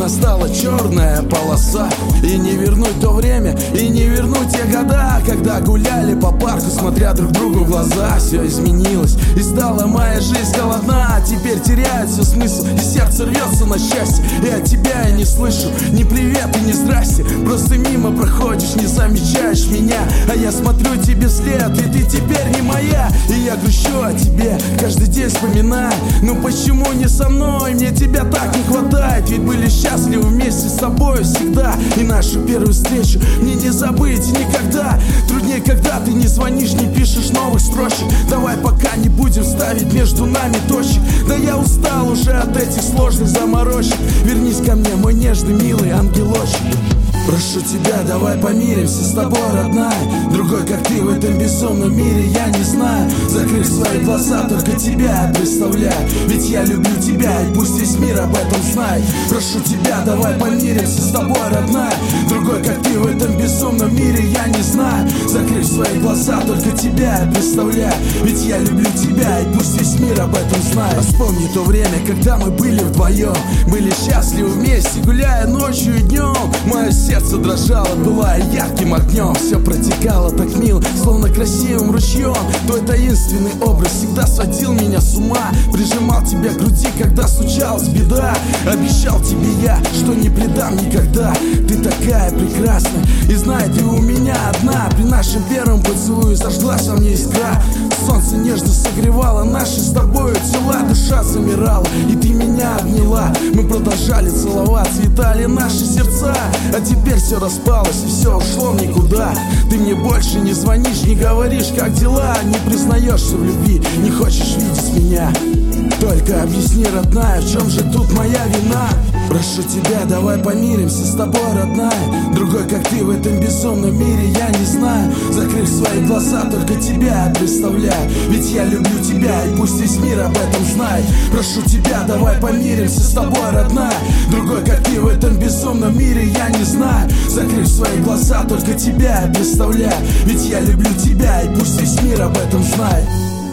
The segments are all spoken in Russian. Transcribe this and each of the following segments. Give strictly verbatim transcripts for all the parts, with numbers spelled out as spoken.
настала черная полоса. И не вернуть то время, и не вернуть те года, когда гуляли по парку, смотря друг другу в глаза. Все изменилось, и стала моя жизнь голодна. Теперь теряет все смысл, и сердце рвется на счастье. И от тебя я не слышу ни привет и ни здрасте. Просто мимо проходишь, не замечаешь меня, а я смотрю тебе вслед, и ты теперь не моя. И я грущу о тебе, каждый день вспоминаю. Ну почему не со мной, мне тебя так не хватает. Ведь были счастливы вместе с тобой всегда. И нашу первую встречу мне не забыть никогда. Труднее, когда ты не звонишь, не пишешь новых строчек. Давай пока не будем ставить между нами точек. Да я устал уже от этих сложных заморочек. Вернись ко мне, мой нежный, милый ангелочек. Прошу тебя, давай помиримся с тобой, родная. Другой, как ты, в этом безумном мире я не знаю. Закрыв свои глаза, только тебя представляю. Ведь я люблю тебя, и пусть весь мир об этом знает. Прошу тебя, давай помиримся с тобой, родная. Другой, как ты, в этом безумном мире я не знаю. Закрыв свои глаза, только тебя представляю. Ведь я люблю тебя, и пусть весь мир об этом знает. Вспомни то время, когда мы были вдвоем, были счастливы вместе, гуляя ночью и днем. Мое сердце Сердце дрожало, бывая ярким огнем. Все протекало так мило, словно красивым ручьем. Твой таинственный образ всегда сводил меня с ума. Прижимал тебя к груди, когда случалась беда. Обещал тебе я, что не предам никогда. Ты такая прекрасная, и знай, ты у меня одна. При нашем первом поцелуе зажглась во мне искра. Солнце нежно согревало наши с тобою тела. Душа замирала, и ты меня обняла. Мы продолжали целоваться, витали наши сердца. А теперь все распалось, и все ушло в никуда. Ты мне больше не звонишь, не говоришь, как дела. Не признаешься в любви, не хочешь видеть меня. Только объясни, родная, в чем же тут моя вина? Прошу тебя, давай помиримся с тобой, родная. Другой, как ты, в этом безумном мире я не знаю. Закрыв свои глаза, только тебя представляю. Ведь я люблю тебя, и пусть весь мир об этом знает. Прошу тебя, давай помиримся с тобой, родная. Другой, как ты, в этом безумном мире я не знаю. Закрыв свои глаза, только тебя представляю. Ведь я люблю тебя, и пусть весь мир об этом знает.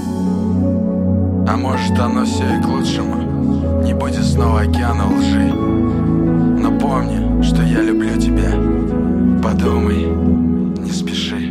А может, оно все и к лучшему. Не будет снова океана лжи. Но помни, что я люблю тебя. Подумай, не спеши.